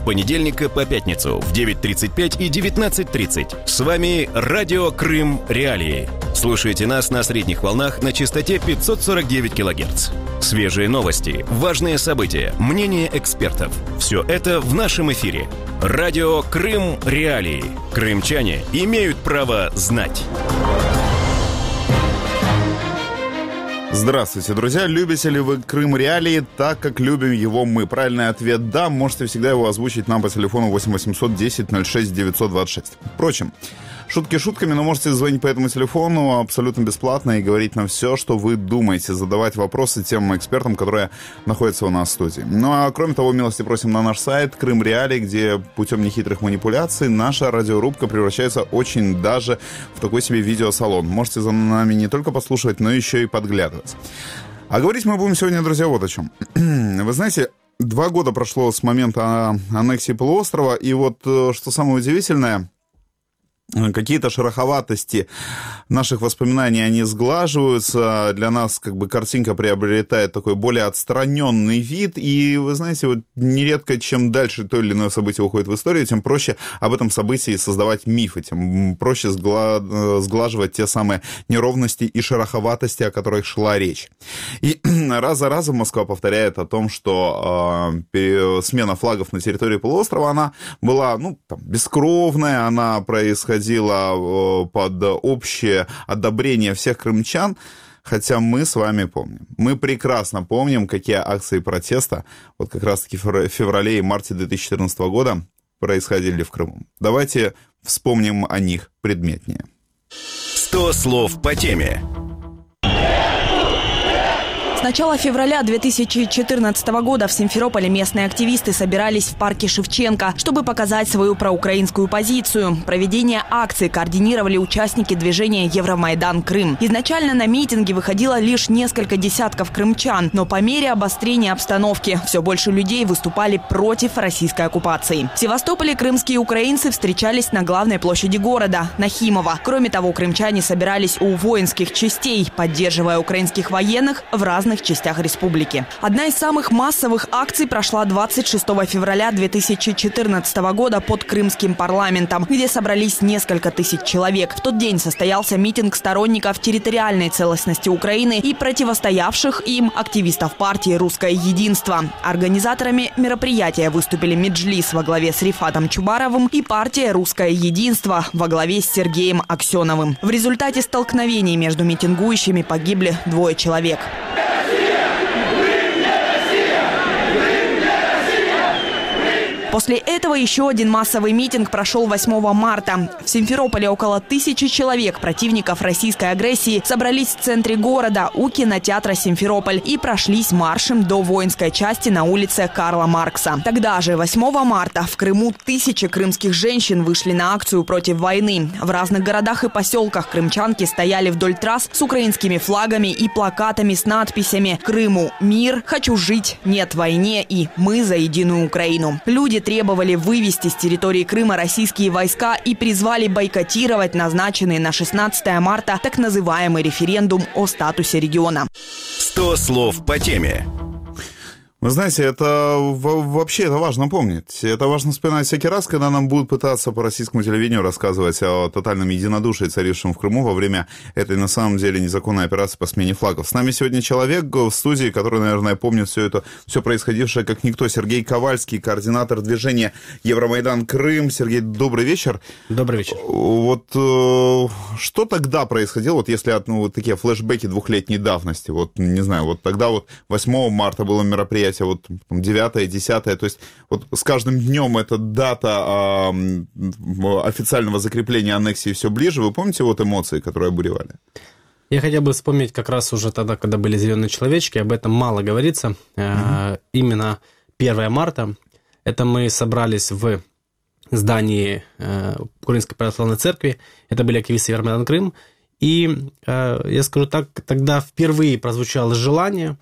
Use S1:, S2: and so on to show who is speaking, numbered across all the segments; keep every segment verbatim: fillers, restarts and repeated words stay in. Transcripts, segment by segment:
S1: понедельника по пятницу в девять тридцать пять и девятнадцать тридцать. С вами Радио Крым Реалии. Слушайте нас на средних волнах на частоте пятьсот сорок девять килогерц. Свежие новости, важные события, мнения экспертов. Все это в нашем эфире. Радио Крым Реалии. Крымчане имеют право знать.
S2: Здравствуйте, друзья. Любите ли вы Крым Реалии так, как любим его мы? Правильный ответ – да. Можете всегда его озвучить нам по телефону восемь восемьсот десять ноль шесть девятьсот двадцать шесть. Впрочем, шутки шутками, но можете звонить по этому телефону абсолютно бесплатно и говорить нам все, что вы думаете, задавать вопросы тем экспертам, которые находятся у нас в студии. Ну а кроме того, милости просим на наш сайт Крым Реалии, где путем нехитрых манипуляций наша радиорубка превращается очень даже в такой себе видеосалон. Можете за нами не только послушать, но еще и подглядывать. А говорить мы будем сегодня, друзья, вот о чем. Вы знаете, два года прошло с момента аннексии полуострова, и вот что самое удивительное, какие-то шероховатости наших воспоминаний, они сглаживаются, для нас как бы картинка приобретает такой более отстраненный вид, и вы знаете, вот нередко, чем дальше то или иное событие уходит в историю, тем проще об этом событии создавать мифы, тем проще сгла... сглаживать те самые неровности и шероховатости, о которых шла речь. И раз за разом Москва повторяет о том, что э, смена флагов на территории полуострова, она была, ну, там, бескровная, она происходила под общее одобрение всех крымчан, хотя мы с вами помним. Мы прекрасно помним, какие акции протеста вот как раз-таки в феврале и марте две тысячи четырнадцатого года происходили в Крыму. Давайте вспомним о них предметнее.
S1: сто слов по теме.
S3: С начала февраля две тысячи четырнадцатого года в Симферополе местные активисты собирались в парке Шевченко, чтобы показать свою проукраинскую позицию. Проведение акции координировали участники движения Евромайдан Крым. Изначально на митинги выходило лишь несколько десятков крымчан, но по мере обострения обстановки все больше людей выступали против российской оккупации. В Севастополе крымские украинцы встречались на главной площади города – Нахимова. Кроме того, крымчане собирались у воинских частей, поддерживая украинских военных в разных частях республики. Одна из самых массовых акций прошла двадцать шестого февраля две тысячи четырнадцатого года под Крымским парламентом, где собрались несколько тысяч человек. В тот день состоялся митинг сторонников территориальной целостности Украины и противостоявших им активистов партии «Русское единство». Организаторами мероприятия выступили Меджлис во главе с Рифатом Чубаровым и партия «Русское единство» во главе с Сергеем Аксеновым. В результате столкновений между митингующими погибли двое человек. После этого еще один массовый митинг прошел восьмого марта. В Симферополе около тысячи человек, противников российской агрессии, собрались в центре города у кинотеатра «Симферополь» и прошлись маршем до воинской части на улице Карла Маркса. Тогда же, восьмого марта, в Крыму тысячи крымских женщин вышли на акцию против войны. В разных городах и поселках крымчанки стояли вдоль трасс с украинскими флагами и плакатами с надписями «Крыму мир», «Хочу жить», «Нет войне» и «Мы за единую Украину». Люди требовали вывести с территории Крыма российские войска и призвали бойкотировать назначенный на шестнадцатое марта так называемый референдум о статусе региона.
S1: сто слов по теме.
S2: Вы знаете, это вообще это важно помнить. Это важно вспоминать всякий раз, когда нам будут пытаться по российскому телевидению рассказывать о тотальном единодушии, царившем в Крыму во время этой, на самом деле, незаконной операции по смене флагов. С нами сегодня человек в студии, который, наверное, помнит все это, все происходившее как никто. Сергей Ковальский, координатор движения Евромайдан Крым. Сергей, добрый вечер.
S4: Добрый вечер.
S2: Вот э, что тогда происходило, вот если от, ну, вот такие флешбеки двухлетней давности, вот, не знаю, вот тогда вот восьмого марта было мероприятие, вот девятое, десятое, то есть вот с каждым днем эта дата э, официального закрепления аннексии все ближе. Вы помните вот эмоции, которые обуревали?
S4: Я хотел бы вспомнить как раз уже тогда, когда были зеленые человечки, об этом мало говорится. Mm-hmm. Именно первого марта, это мы собрались в здании Украинской православной церкви, это были активисты Евромайдан Крым, и, я скажу так, тогда впервые прозвучало желание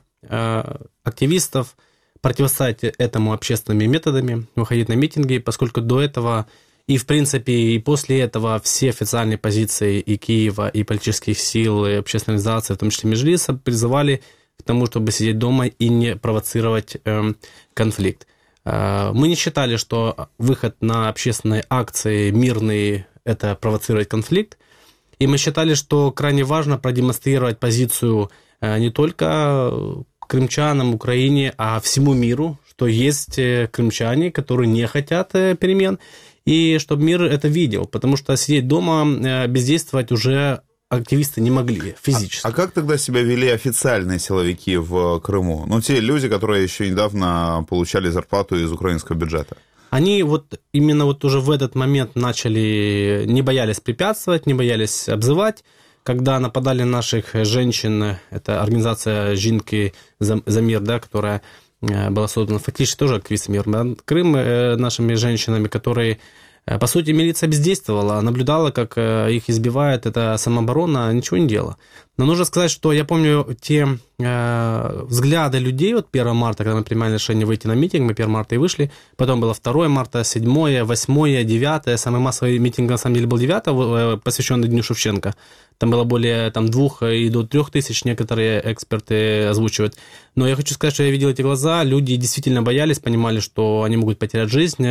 S4: активистов противостоять этому общественными методами, выходить на митинги, поскольку до этого и, в принципе, и после этого все официальные позиции и Киева, и политических сил, и общественных организаций, в том числе Меджлиса, призывали к тому, чтобы сидеть дома и не провоцировать э, конфликт. Мы не считали, что выход на общественные акции мирные – это провоцирует конфликт. И мы считали, что крайне важно продемонстрировать позицию не только крымчанам, Украине, а всему миру, что есть крымчане, которые не хотят перемен, и чтобы мир это видел, потому что сидеть дома, бездействовать уже активисты не могли физически.
S2: А, а как тогда себя вели официальные силовики в Крыму? Ну, те люди, которые еще недавно получали зарплату из украинского бюджета.
S4: Они вот именно вот уже в этот момент начали, не боялись препятствовать, не боялись обзывать. Когда нападали на наших женщин, это организация «Жинки за мир», да, которая была создана фактически тоже активистами Крым, нашими женщинами, которые, по сути, милиция бездействовала, наблюдала, как их избивают, это самооборона, ничего не делала. Но нужно сказать, что я помню те э, взгляды людей вот первого марта, когда мы принимали решение выйти на митинг, мы первого марта и вышли, потом было второго марта, седьмого, восьмого, девятого, самый массовый митинг на самом деле был девятого, посвященный Дню Шевченко. Там было более там, двух и до трех тысяч, некоторые эксперты озвучивают. Но я хочу сказать, что я видел эти глаза, люди действительно боялись, понимали, что они могут потерять жизнь,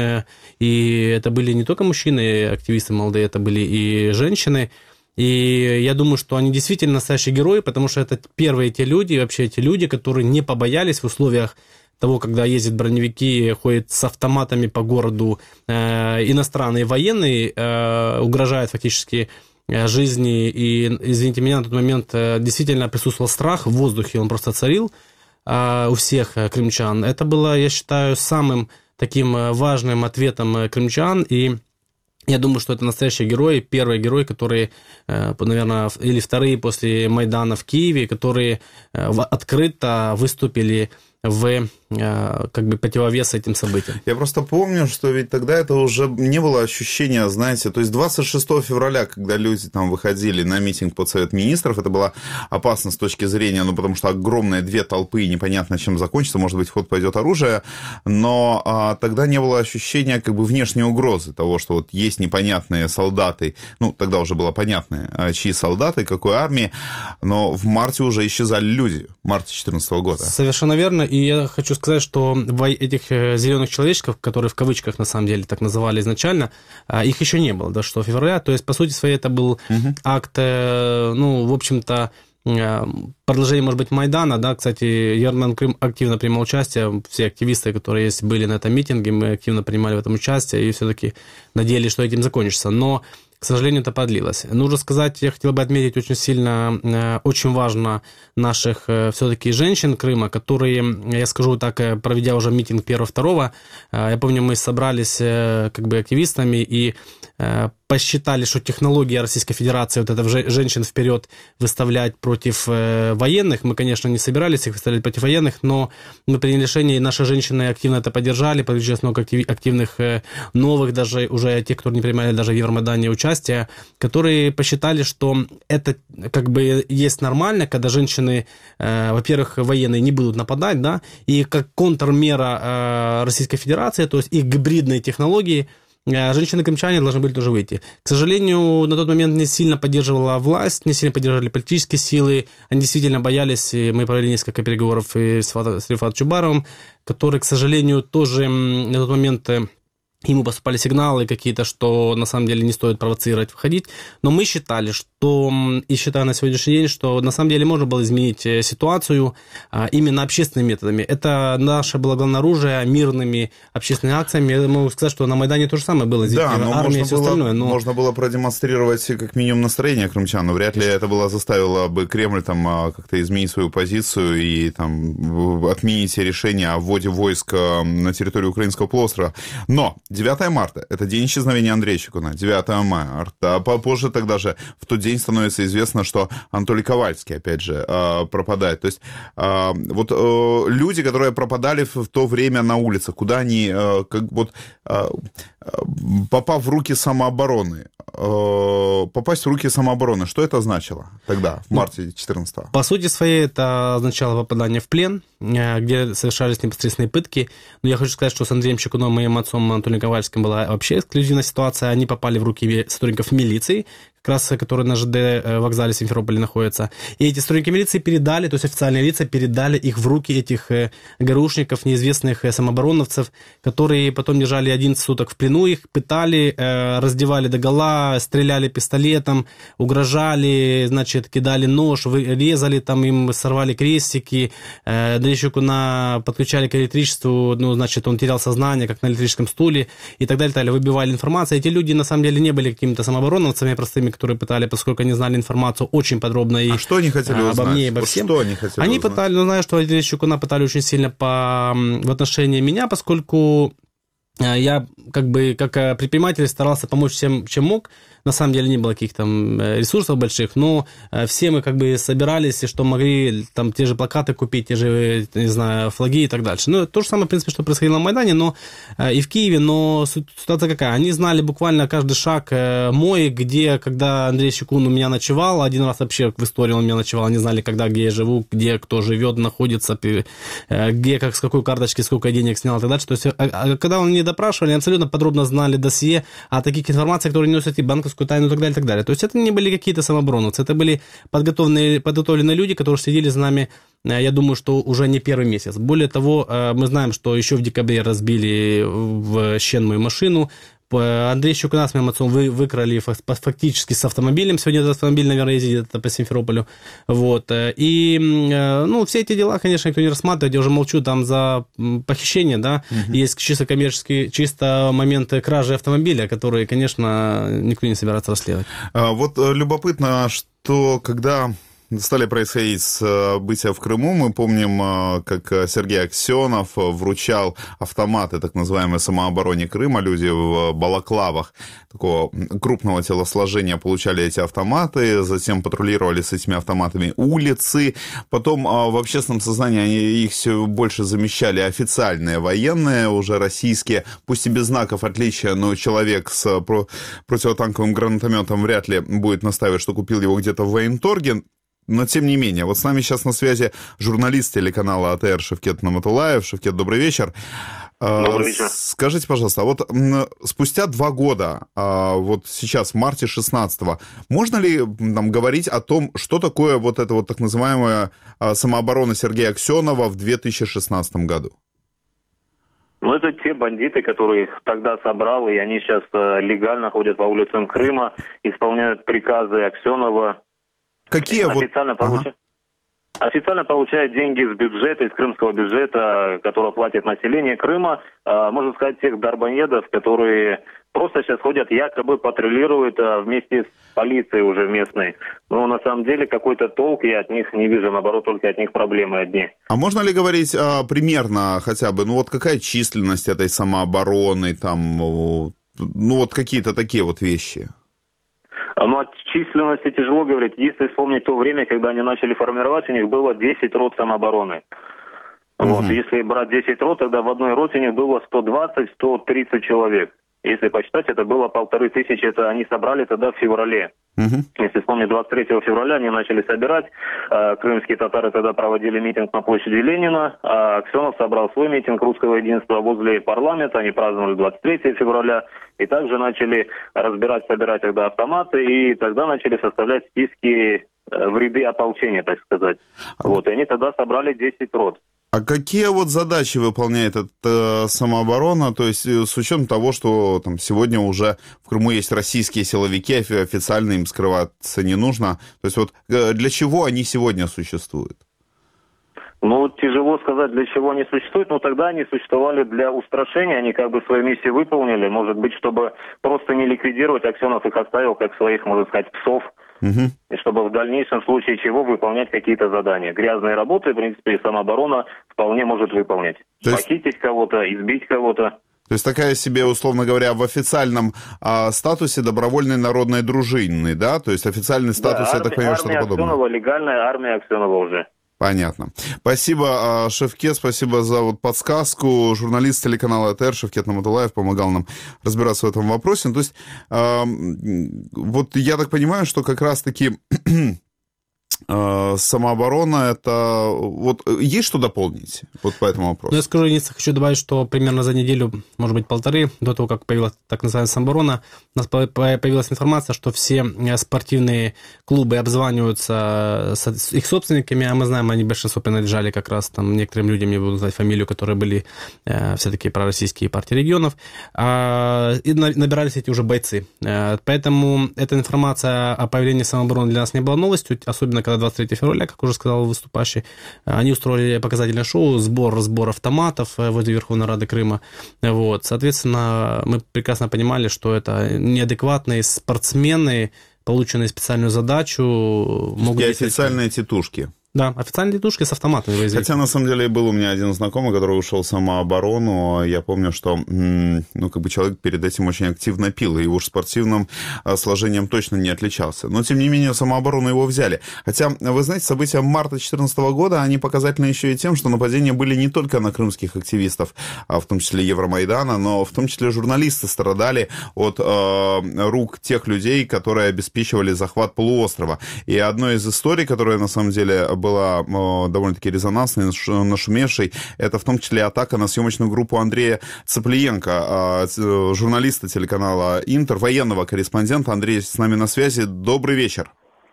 S4: и это были не только мужчины, активисты молодые, это были и женщины. И я думаю, что они действительно настоящие герои, потому что это первые те люди, вообще те люди, которые не побоялись в условиях того, когда ездят броневики, ходят с автоматами по городу, э, иностранные военные, э, угрожают фактически жизни. И, извините меня, на тот момент действительно присутствовал страх в воздухе, он просто царил э, у всех крымчан. Это было, я считаю, самым таким важным ответом крымчан, и я думаю, что это настоящие герои, первые герои, которые, наверное, или вторые после Майдана в Киеве, которые открыто выступили в как бы противовес этим событиям.
S2: Я просто помню, что ведь тогда это уже не было ощущения, знаете, то есть двадцать шестого февраля, когда люди там выходили на митинг под Совет Министров, это было опасно с точки зрения, ну, потому что огромные две толпы, и непонятно, чем закончится, может быть, в ход пойдет оружие, но а, тогда не было ощущения как бы внешней угрозы того, что вот есть непонятные солдаты, ну, тогда уже было понятно, чьи солдаты, какой армии, но в марте уже исчезали люди, в марте две тысячи четырнадцатого года.
S4: Совершенно верно, и я хочу сказать, что этих зеленых человечков, которые в кавычках на самом деле так называли изначально, их еще не было до шестого февраля. То есть, по сути своей, это был угу. акт, ну, в общем-то, продолжение, может быть, Майдана, да, кстати, Ярман Крым активно принимал участие, все активисты, которые есть, были на этом митинге, мы активно принимали в этом участие и все-таки надеялись, что этим закончится. Но, к сожалению, это продлилось. Нужно сказать, я хотел бы отметить очень сильно, очень важно наших все-таки женщин Крыма, которые, я скажу так, проведя уже митинг первого-второго, я помню, мы собрались как бы активистами и посчитали, что технология Российской Федерации, вот это женщин вперед выставлять против военных, мы, конечно, не собирались их выставлять против военных, но мы приняли решение, и наши женщины активно это поддержали, подключилось много активных новых, даже уже тех, кто не принимали даже в Евромайдане участие, которые посчитали, что это как бы есть нормально, когда женщины, во-первых, военные не будут нападать, да, и как контрмера Российской Федерации, то есть их гибридные технологии, женщины-крымчане должны были тоже выйти. К сожалению, на тот момент не сильно поддерживала власть, не сильно поддерживали политические силы. Они действительно боялись, и мы провели несколько переговоров с Рифатом Чубаровым, который, к сожалению, тоже на тот момент... Ему поступали сигналы какие-то, что на самом деле не стоит провоцировать, входить. Но мы считали, что, и считаю на сегодняшний день, что на самом деле можно было изменить ситуацию именно общественными методами. Это наше было главное оружие, мирными общественными акциями. Я могу сказать, что на Майдане то же самое было. Здесь
S2: да, но
S4: армия и все
S2: было,
S4: остальное. Но...
S2: Можно было продемонстрировать как минимум настроение крымчан, но вряд ли это было заставило бы Кремль там как-то изменить свою позицию и там отменить решение о вводе войск на территорию украинского полуострова. Но девятого марта – это день исчезновения Андрея Чекуна. девятого марта. А попозже тогда же в тот день становится известно, что Анатолий Ковальский, опять же, пропадает. То есть вот люди, которые пропадали в то время на улицах, куда они, как вот, попав в руки самообороны, э, попасть в руки самообороны. Что это значило тогда, в марте четырнадцатого?
S4: По сути своей, это означало попадание в плен, где совершались непосредственные пытки. Но я хочу сказать, что с Андреем Чекуновым, моим отцом Анатолием Ковальским, была вообще эксклюзивная ситуация. Они попали в руки сотрудников милиции, как раз которые на ЖД вокзале в Симферополе находятся. И эти сотрудники милиции передали, то есть официальные лица передали их в руки этих ГРУшников, неизвестных самообороновцев, которые потом держали одиннадцать суток в плену, их пытали, раздевали догола, стреляли пистолетом, угрожали, значит, кидали нож, резали, там им сорвали крестики, Андрея Чекуна подключали к электричеству, ну, значит, он терял сознание, как на электрическом стуле, и так далее, далее. Выбивали информацию. Эти люди, на самом деле, не были какими-то самообороновцами простыми, которые пытали, поскольку они знали информацию очень подробно и
S2: а что они хотели
S4: обо
S2: узнать?
S4: мне и обо всем.
S2: Что они хотели
S4: Они
S2: узнать?
S4: пытали, ну, знаю, что Андрея Чекуна пытали очень сильно по, в отношении меня, поскольку я как бы как предприниматель старался помочь всем, чем мог. На самом деле не было каких-то там ресурсов больших, но все мы как бы собирались, и что могли, там те же плакаты купить, те же, не знаю, флаги и так дальше. Ну, то же самое, в принципе, что происходило на Майдане, но и в Киеве, но ситуация какая? Они знали буквально каждый шаг мой, где, когда Андрей Чекун у меня ночевал, один раз вообще в истории он у меня ночевал, они знали, когда, где я живу, где кто живет, находится, где, как, с какой карточки, сколько денег снял и так дальше. То есть, а когда он меня допрашивали, они абсолютно подробно знали досье о таких информациях, которые несут и банковскую тайну и так далее, и так далее. То есть это не были какие-то самообороновцы, это были подготовленные, подготовленные люди, которые следили за нами, я думаю, что уже не первый месяц. Более того, мы знаем, что еще в декабре разбили в Щен мою машину. Андрей Чекуна с моим отцом вы, выкрали фактически с автомобилем. Сегодня этот автомобиль, наверное, ездит по Симферополю. Вот. И, ну, все эти дела, конечно, никто не рассматривает. Я уже молчу там за похищение, да. Угу. Есть чисто коммерческие, чисто моменты кражи автомобиля, которые, конечно, никто не собирается расследовать.
S2: А, вот любопытно, что когда стали происходить события в Крыму, мы помним, как Сергей Аксенов вручал автоматы так называемой самообороне Крыма. Люди в балаклавах такого крупного телосложения получали эти автоматы, затем патрулировали с этими автоматами улицы. Потом в общественном сознании их все больше замещали официальные военные, уже российские, пусть и без знаков отличия, но человек с противотанковым гранатометом вряд ли будет настаивать, что купил его где-то в военторге. Но, тем не менее, вот с нами сейчас на связи журналист телеканала АТР Шевкет Наматулаев. Шевкет, добрый вечер.
S5: Добрый вечер.
S2: Скажите, пожалуйста, а вот спустя два года, вот сейчас, в марте шестнадцатого, можно ли там говорить о том, что такое вот эта вот так называемая самооборона Сергея Аксенова в две тысячи шестнадцатом году?
S5: Ну, это те бандиты, которые их тогда собрал, и они сейчас легально ходят по улицам Крыма, исполняют приказы Аксенова.
S2: Какие
S5: официально,
S2: вот...
S5: получ...
S2: ага.
S5: официально получают деньги из бюджета, из крымского бюджета, который платит население Крыма. А, можно сказать, тех дарбоедов, которые просто сейчас ходят, якобы патрулируют а, вместе с полицией уже местной. Но на самом деле какой-то толк я от них не вижу, наоборот, только от них проблемы одни.
S2: А можно ли говорить а, примерно хотя бы, ну вот какая численность этой самообороны, там, ну вот какие-то такие вот вещи?
S5: Ну, о численности тяжело говорить. Если вспомнить то время, когда они начали формировать, у них было десять рот самообороны. Uh-huh. Вот. Если брать десять рот, тогда в одной роте у них было сто двадцать - сто тридцать человек. Если посчитать, это было полторы тысячи, это они собрали тогда в феврале. Uh-huh. Если вспомнить, двадцать третьего февраля они начали собирать. Э, крымские татары тогда проводили митинг на площади Ленина. А Аксенов собрал свой митинг русского единства возле парламента. Они праздновали двадцать третьего февраля. И также начали разбирать, собирать тогда автоматы. И тогда начали составлять списки в ряды ополчения, так сказать. Вот. И они тогда собрали десять рот.
S2: А какие вот задачи выполняет эта самооборона, то есть с учетом того, что там сегодня уже в Крыму есть российские силовики, официально им скрываться не нужно, то есть вот для чего они сегодня существуют?
S5: Ну, тяжело сказать, для чего они существуют, но тогда они существовали для устрашения, они как бы свою миссию выполнили, может быть, чтобы просто не ликвидировать, Аксенов их оставил как своих, можно сказать, псов, угу. И чтобы в дальнейшем случае чего выполнять какие-то задания. Грязные работы, в принципе, самооборона вполне может выполнять. То есть... Похитить кого-то, избить кого-то.
S2: То есть такая себе, условно говоря, в официальном а, статусе добровольной народной дружины, да? То есть официальный статус, да, арми... я так понимаю, что-то подобное.
S5: Армия Аксенова, легальная армия Аксенова уже.
S2: Понятно. Спасибо, Шевкет, спасибо за вот подсказку. Журналист телеканала эй тэ эр Шевкет Наматуллаев помогал нам разбираться в этом вопросе. То есть, э, вот я так понимаю, что как раз-таки самооборона, это... Вот есть что дополнить вот по этому вопросу?
S4: Ну, я скажу, единственное, хочу добавить, что примерно за неделю, может быть, полторы, до того, как появилась так называемая самооборона, у нас появилась информация, что все спортивные клубы обзваниваются с их собственниками, а мы знаем, они большинство принадлежали как раз там некоторым людям, не буду знать фамилию, которые были э, все-таки пророссийские партии регионов, э, и набирались эти уже бойцы. Э, поэтому эта информация о появлении самообороны для нас не была новостью, особенно когда двадцать третьего февраля, как уже сказал выступающий, они устроили показательное шоу, сбор, сбор автоматов возле Верховной Рады Крыма. Вот. Соответственно, мы прекрасно понимали, что это неадекватные спортсмены, полученные специальную задачу, могут...
S2: И официальные титушки.
S4: Да, официальные титушки с автоматами.
S2: Хотя, на самом деле, был у меня один знакомый, который ушел в самооборону. Я помню, что, ну, как бы человек перед этим очень активно пил, и уж спортивным сложением точно не отличался. Но, тем не менее, в самооборону его взяли. Хотя, вы знаете, события марта две тысячи четырнадцатого года, они показательны еще и тем, что нападения были не только на крымских активистов, а в том числе Евромайдана, но в том числе журналисты страдали от э, рук тех людей, которые обеспечивали захват полуострова. И одной из историй, которая, на самом деле, была довольно-таки резонансной, нашумевшей. Это в том числе атака на съемочную группу Андрея Цыплиенко, журналиста телеканала «Интер», военного корреспондента. Андрей с нами на связи. Добрый вечер.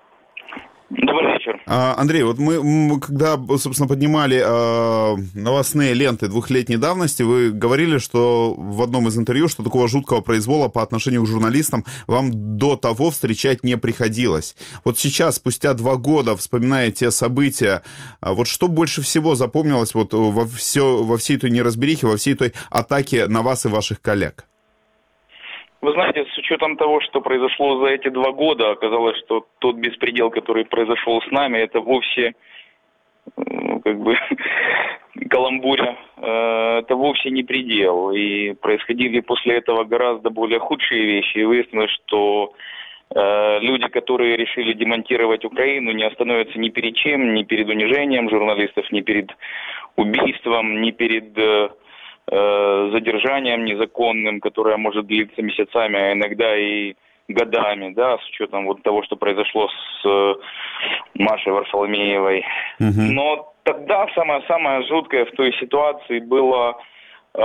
S6: Добрый вечер.
S2: Андрей, вот мы, когда, собственно, поднимали новостные ленты двухлетней давности, вы говорили, что в одном из интервью, что такого жуткого произвола по отношению к журналистам вам до того встречать не приходилось. Вот сейчас, спустя два года, вспоминая те события, вот что больше всего запомнилось вот во, все, во всей той неразберихе, во всей той атаке на вас и ваших коллег?
S6: Вы знаете, с учетом того, что произошло за эти два года, оказалось, что тот беспредел, который произошел с нами, это вовсе, ну, как бы, каламбуря, это вовсе не предел. И происходили после этого гораздо более худшие вещи. И выяснилось, что люди, которые решили демонтировать Украину, не остановятся ни перед чем, ни перед унижением журналистов, ни перед убийством, ни перед... задержанием незаконным, которое может длиться месяцами, а иногда и годами, да, с учетом вот того, что произошло с Машей Варфоломеевой. Угу. Но тогда самое-самое жуткое в той ситуации было э,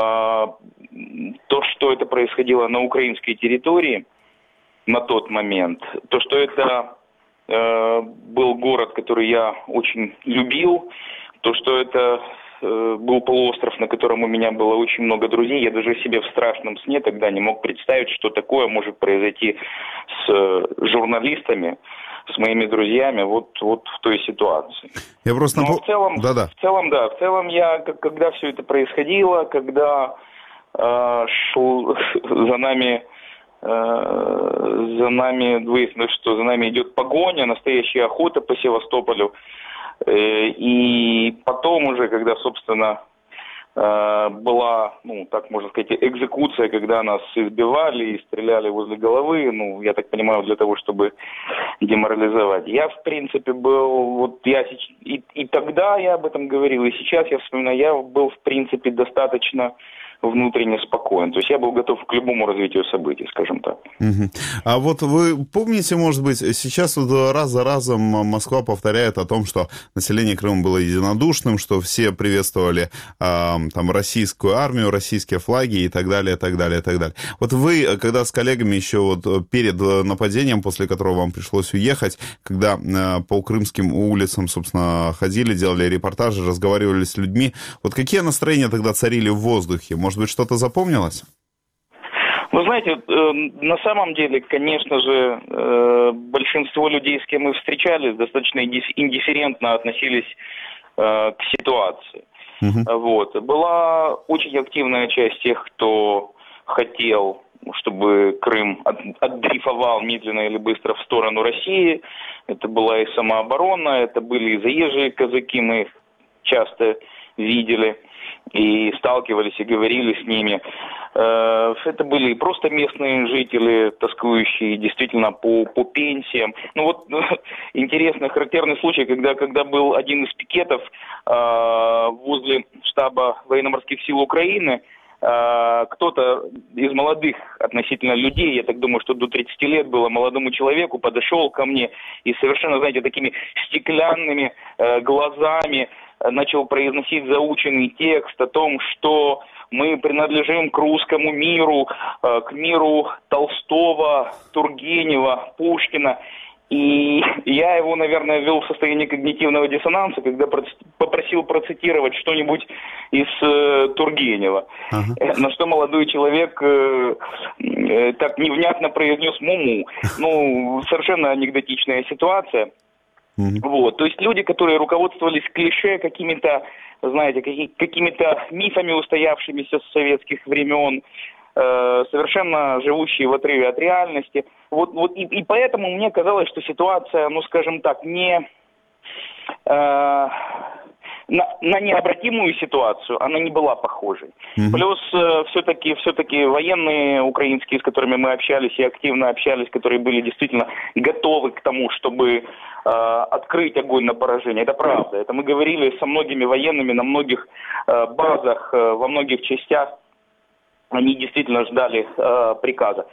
S6: то, что это происходило на украинской территории на тот момент. То, что это э, был город, который я очень любил, то, что это был полуостров, на котором у меня было очень много друзей. Я даже себе в страшном сне тогда не мог представить, что такое может произойти с журналистами, с моими друзьями вот, вот в той ситуации.
S2: Я просто...
S6: Но в целом,
S2: Да-да.
S6: в целом, да, в целом я, когда все это происходило, когда э, шел за нами, э, за нами, выяснилось, что за нами идет погоня, настоящая охота по Севастополю. И потом уже, когда, собственно, была, ну, так можно сказать, экзекуция, когда нас избивали и стреляли возле головы, ну, я так понимаю, для того, чтобы деморализовать. Я, в принципе, был, вот я и, и тогда я об этом говорил, и сейчас я вспоминаю, я был, в принципе, достаточно внутренне спокоен. То есть я был готов к любому развитию событий, скажем так. Угу.
S2: А вот вы помните, может быть, сейчас вот раз за разом Москва повторяет о том, что население Крыма было единодушным, что все приветствовали э, там российскую армию, российские флаги и так далее, и так далее, и так далее. Вот вы, когда с коллегами еще вот перед нападением, после которого вам пришлось уехать, когда э, по крымским улицам, собственно, ходили, делали репортажи, разговаривали с людьми, вот какие настроения тогда царили в воздухе? Может быть, что-то запомнилось?
S6: Вы знаете, на самом деле, конечно же, большинство людей, с кем мы встречались, достаточно индифферентно относились к ситуации. Угу. Вот. Была очень активная часть тех, кто хотел, чтобы Крым отдрейфовал медленно или быстро в сторону России. Это была и самооборона, это были и заезжие казаки, мы их часто видели и сталкивались, и говорили с ними. Это были просто местные жители, тоскующие действительно по, по пенсиям. Ну вот интересный, характерный случай, когда, когда был один из пикетов возле штаба военно-морских сил Украины, кто-то из молодых относительно людей, я так думаю, что до тридцати лет было, молодому человеку подошел ко мне и совершенно, знаете, такими стеклянными э, глазами начал произносить заученный текст о том, что мы принадлежим к русскому миру, э, к миру Толстого, Тургенева, Пушкина. И я его, наверное, ввел в состояние когнитивного диссонанса, когда попросил процитировать что-нибудь из э, Тургенева. Uh-huh. На что молодой человек э, э, так невнятно произнес «муму». Ну, совершенно анекдотичная ситуация. Uh-huh. Вот. То есть люди, которые руководствовались клише, какими-то, знаете, какими- какими-то мифами, устоявшимися с советских времен, совершенно живущие в отрыве от реальности. Вот, вот и, и поэтому мне казалось, что ситуация, ну, скажем так, не э, на, на необратимую ситуацию она не была похожей. Mm-hmm. Плюс э, все-таки, все-таки военные украинские, с которыми мы общались и активно общались, которые были действительно готовы к тому, чтобы э, открыть огонь на поражение. Это правда. Это мы говорили со многими военными на многих э, базах, э, во многих частях. Они действительно ждали э, приказа.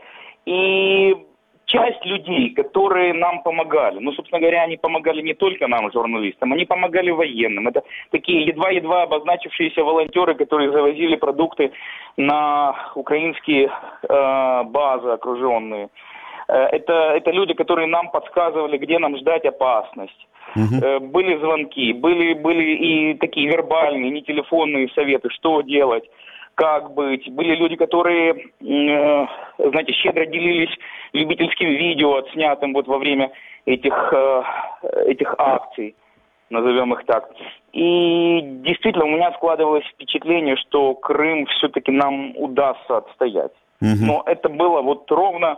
S6: И часть людей, которые нам помогали, ну, собственно говоря, они помогали не только нам, журналистам, они помогали военным. Это такие едва-едва обозначившиеся волонтеры, которые завозили продукты на украинские э, базы окруженные. Э, это, это люди, которые нам подсказывали, где нам ждать опасность. Uh-huh. Э, были звонки, были, были и такие вербальные, не телефонные советы, что делать. Как быть. Были люди, которые, э, знаете, щедро делились любительским видео, отснятым вот во время этих, э, этих акций, назовем их так. И действительно у меня складывалось впечатление, что Крым все-таки нам удастся отстоять. Угу. Но это было вот ровно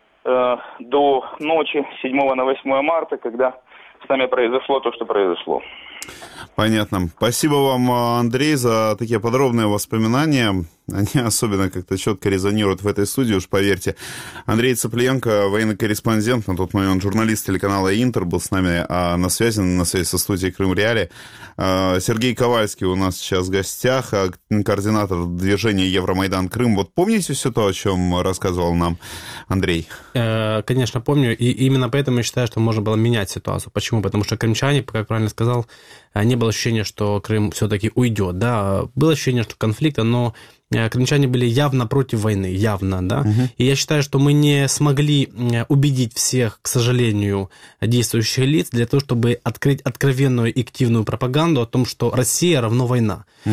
S6: э, до ночи с седьмого на восьмое марта, когда с нами произошло то, что произошло.
S2: Понятно. Спасибо вам, Андрей, за такие подробные воспоминания. Они особенно как-то четко резонируют в этой студии, уж поверьте. Андрей Цыпленко, военный корреспондент, на тот момент журналист телеканала «Интер», был с нами а, на связи, на связи со студией «Крым Реалии». А, Сергей Ковальский у нас сейчас в гостях, а, координатор движения «Евромайдан Крым». Вот помните все то, о чем рассказывал нам Андрей?
S4: Конечно, помню. И именно поэтому я считаю, что можно было менять ситуацию. Почему? Потому что крымчане, как правильно сказал, не было ощущения, что Крым все-таки уйдет. Да, было ощущение, что конфликта, но крымчане были явно против войны, явно, да. Угу. И я считаю, что мы не смогли убедить всех, к сожалению, действующих лиц для того, чтобы открыть откровенную и активную пропаганду о том, что Россия равно война. Угу.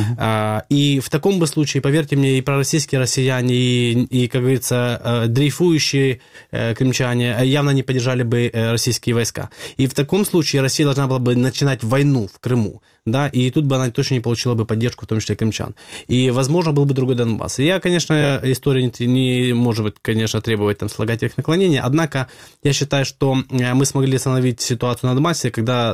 S4: И в таком бы случае, поверьте мне, и пророссийские россияне, и, и как говорится, дрейфующие крымчане явно не поддержали бы российские войска. И в таком случае Россия должна была бы начинать войну в Крыму, да, и тут бы она точно не получила бы поддержку, в том числе крымчан. И, возможно, был бы другой Донбасс. Я, конечно, история не, не может, конечно, требовать там слагательных наклонений, однако я считаю, что мы смогли остановить ситуацию на Донбассе, когда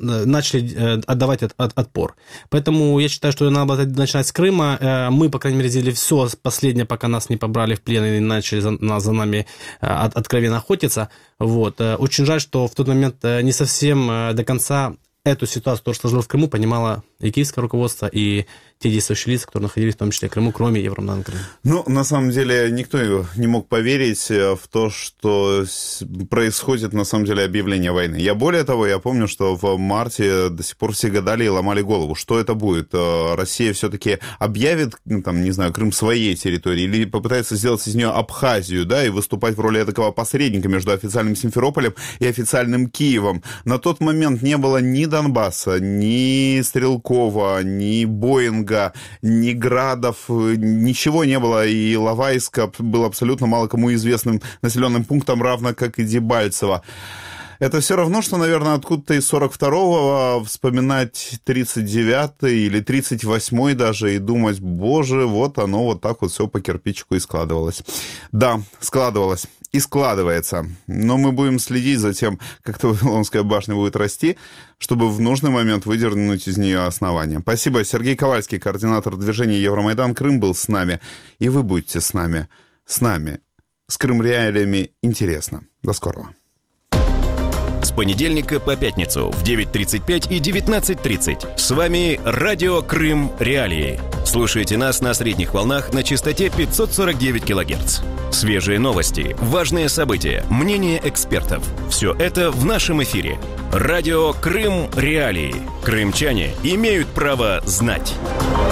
S4: начали отдавать от, от, отпор. Поэтому я считаю, что надо было начинать с Крыма. Мы, по крайней мере, сделали все последнее, пока нас не побрали в плен и начали за, за нами от, откровенно охотиться. Вот. Очень жаль, что в тот момент не совсем до конца эту ситуацию, то, что сложилось в Крыму, понимало и киевское руководство, и те действующие лица, которые находились в том числе в Крыму, кроме Евромайдана Крым.
S2: Ну, на самом деле, никто не мог поверить в то, что происходит, на самом деле, объявление войны. Я более того, я помню, что в марте до сих пор все гадали и ломали голову, что это будет. Россия все-таки объявит, ну, там, не знаю, Крым своей территорией, или попытается сделать из нее Абхазию, да, и выступать в роли такого посредника между официальным Симферополем и официальным Киевом. На тот момент не было ни Донбасса, ни Стрелкова, ни Боинга, ни Градов, ничего не было, и Иловайск был абсолютно мало кому известным населенным пунктом, равно как и Дебальцево. Это все равно, что, наверное, откуда-то из сорок второго вспоминать тридцать девятый или тридцать восьмой даже и думать, боже, вот оно вот так вот все по кирпичику и складывалось. Да, складывалось и складывается. Но мы будем следить за тем, как эта Вавилонская башня будет расти, чтобы в нужный момент выдернуть из нее основания. Спасибо. Сергей Ковальский, координатор движения Евромайдан Крым, был с нами. И вы будете с нами. С нами. С Крым-реалиями интересно. До скорого.
S1: С понедельника по пятницу в девять тридцать пять и девятнадцать тридцать. С вами Радио Крым Реалии. Слушайте нас на средних волнах на частоте пятьсот сорок девять килогерц. Свежие новости, важные события, мнения экспертов. Все это в нашем эфире. Радио Крым Реалии. Крымчане имеют право знать.